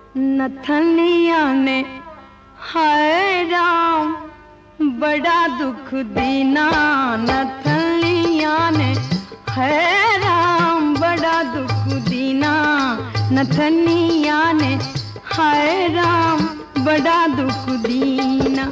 नथनिया ने हाय राम बड़ा दुख दीना। नथनिया ने हाय राम बड़ा दुख दीना। नथनिया ने हाय राम बड़ा दुख दीना।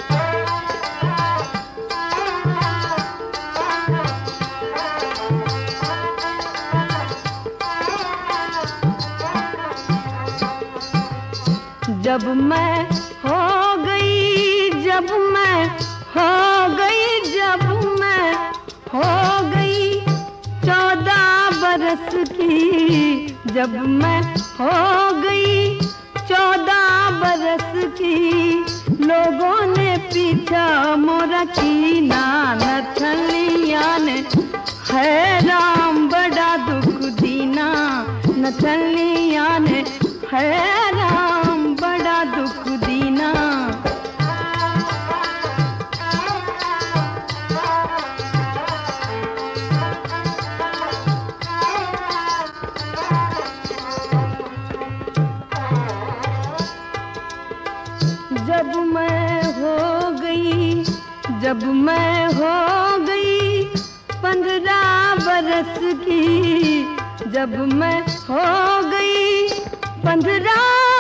जब मैं हो गई, जब मैं हो गई, जब मैं हो गई 14 बरस की, जब मैं हो गई 14 बरस की, लोगों ने पीछा मोरा कीना। नथनिया ने है राम बड़ा दुख दीना। नथनिया ने है राम बड़ा दुख दीना। जब मैं हो गई, जब मैं हो गई 15 बरस की, जब मैं हो गई 15,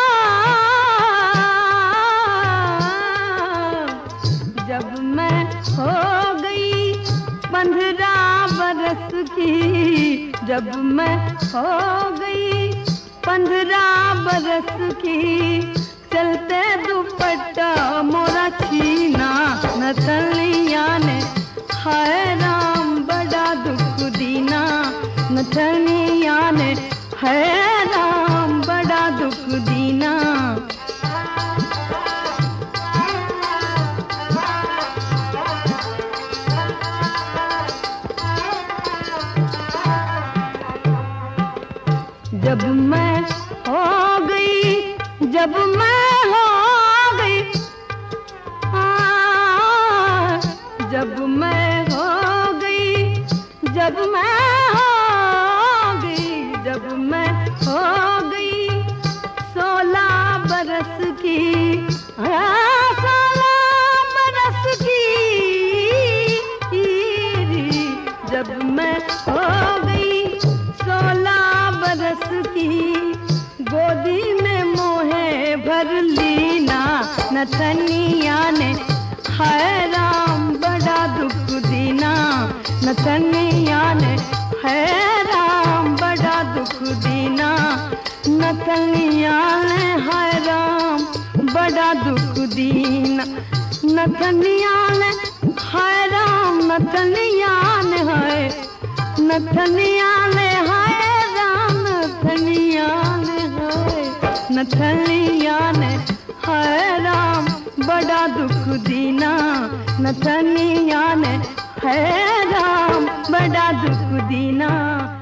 जब मैं हो गई 15 बरस की, जब मैं हो गई 15 बरस की, चलते दुपट्टा मोरा छीना। नथनिया ने हाय राम बड़ा दुख दीना। नथनिया ने हाय राम बड़ा दुख दीना। जब मैं हो गई, जब मैं हो गई, जब मैं हो गई, जब मैं हो गई, जब मैं हो गई 16 बरस की, 16 बरस की, जब मैं हो गई 16 बरस की, गोदी में मोहे भर लीना। नथनिया ने हाय राम बड़ा दुख दीना। नथनिया ने हाय राम बड़ा दुख दीना। नथनिया ने हाय राम बड़ा दुख दीना। नथनिया ने हाय राम, नथनिया ने हाय, नथनिया ने हाय राम, नथनिया ने हाय, नथनिया ने हाय राम बड़ा दुख दीना। नथनिया ने हाय राम बड़ा दुख दीना।